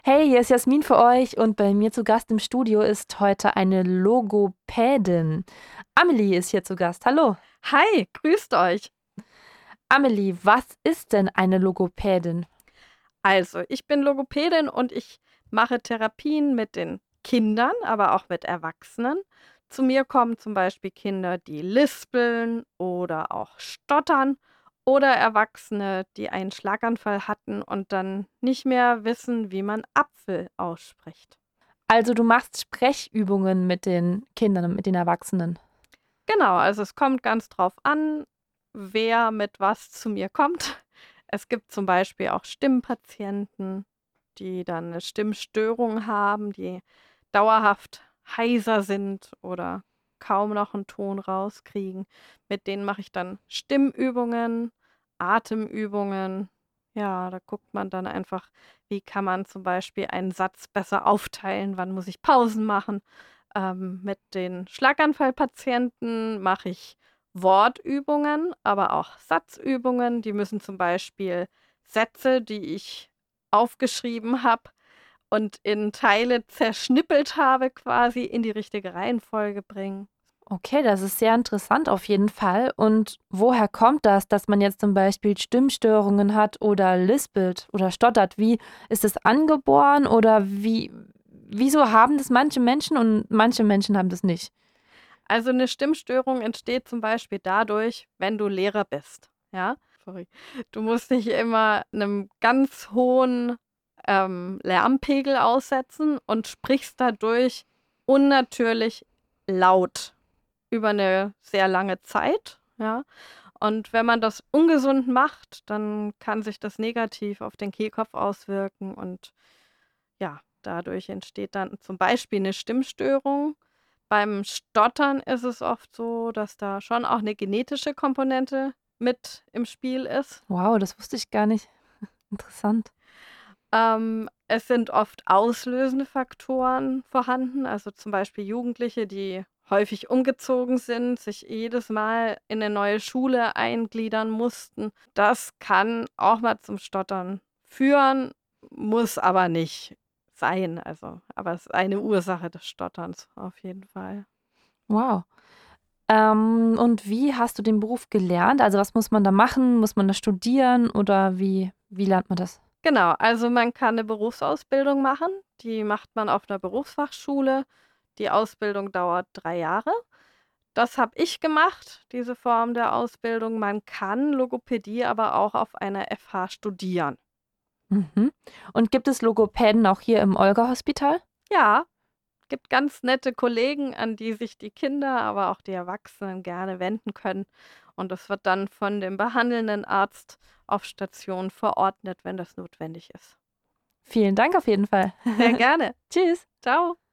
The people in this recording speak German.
Hey, hier ist Jasmin für euch und bei mir zu Gast im Studio ist heute eine Logopädin. Amelie ist hier zu Gast. Hallo. Hi, grüßt euch. Amelie, was ist denn eine Logopädin? Also, ich bin Logopädin und ich mache Therapien mit den Kindern, aber auch mit Erwachsenen. Zu mir kommen zum Beispiel Kinder, die lispeln oder auch stottern oder Erwachsene, die einen Schlaganfall hatten und dann nicht mehr wissen, wie man Apfel ausspricht. Also du machst Sprechübungen mit den Kindern und mit den Erwachsenen. Genau, also es kommt ganz drauf an, wer mit was zu mir kommt. Es gibt zum Beispiel auch Stimmpatienten, die dann eine Stimmstörung haben, die dauerhaft heiser sind oder kaum noch einen Ton rauskriegen. Mit denen mache ich dann Stimmübungen, Atemübungen. Ja, da guckt man dann einfach, wie kann man zum Beispiel einen Satz besser aufteilen, wann muss ich Pausen machen. Mit den Schlaganfallpatienten mache ich Wortübungen, aber auch Satzübungen. Die müssen zum Beispiel Sätze, die ich aufgeschrieben habe und in Teile zerschnippelt habe, quasi in die richtige Reihenfolge bringen. Okay, das ist sehr interessant auf jeden Fall. Und woher kommt das, dass man jetzt zum Beispiel Stimmstörungen hat oder lispelt oder stottert? Wie ist es angeboren oder wieso haben das manche Menschen und manche Menschen haben das nicht? Also eine Stimmstörung entsteht zum Beispiel dadurch, wenn du Lehrer bist. Ja, sorry. Du musst dich immer einem ganz hohen Lärmpegel aussetzen und sprichst dadurch unnatürlich laut über eine sehr lange Zeit. Ja, und wenn man das ungesund macht, dann kann sich das negativ auf den Kehlkopf auswirken und ja, dadurch entsteht dann zum Beispiel eine Stimmstörung. Beim Stottern ist es oft so, dass da schon auch eine genetische Komponente mit im Spiel ist. Wow, das wusste ich gar nicht. Interessant. Es sind oft auslösende Faktoren vorhanden, also zum Beispiel Jugendliche, die häufig umgezogen sind, sich jedes Mal in eine neue Schule eingliedern mussten. Das kann auch mal zum Stottern führen, muss aber nicht sein. Also, aber es ist eine Ursache des Stotterns auf jeden Fall. Wow. Und wie hast du den Beruf gelernt? Also, was muss man da machen? Muss man das studieren oder wie lernt man das? Genau, also man kann eine Berufsausbildung machen, die macht man auf einer Berufsfachschule. Die Ausbildung dauert 3 Jahre. Das habe ich gemacht, diese Form der Ausbildung. Man kann Logopädie aber auch auf einer FH studieren. Mhm. Und gibt es Logopäden auch hier im Olga-Hospital? Ja, gibt ganz nette Kollegen, an die sich die Kinder, aber auch die Erwachsenen gerne wenden können. Und das wird dann von dem behandelnden Arzt auf Station verordnet, wenn das notwendig ist. Vielen Dank auf jeden Fall. Sehr gerne. Tschüss. Ciao.